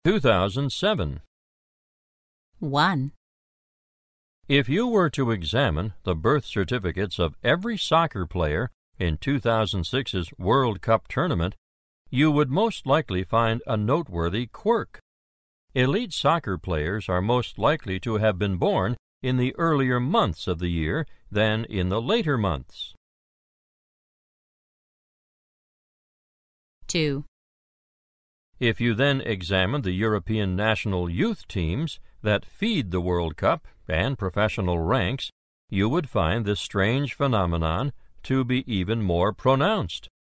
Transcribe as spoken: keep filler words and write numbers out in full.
two thousand seven. one. If you were to examine the birth certificates of every soccer player in two thousand six's World Cup tournament, you would most likely find a noteworthy quirk. Elite soccer players are most likely to have been born in the earlier months of the year than in the later months. two. If you then examine the European national youth teams that feed the World Cup and professional ranks, you would find this strange phenomenon to be even more pronounced.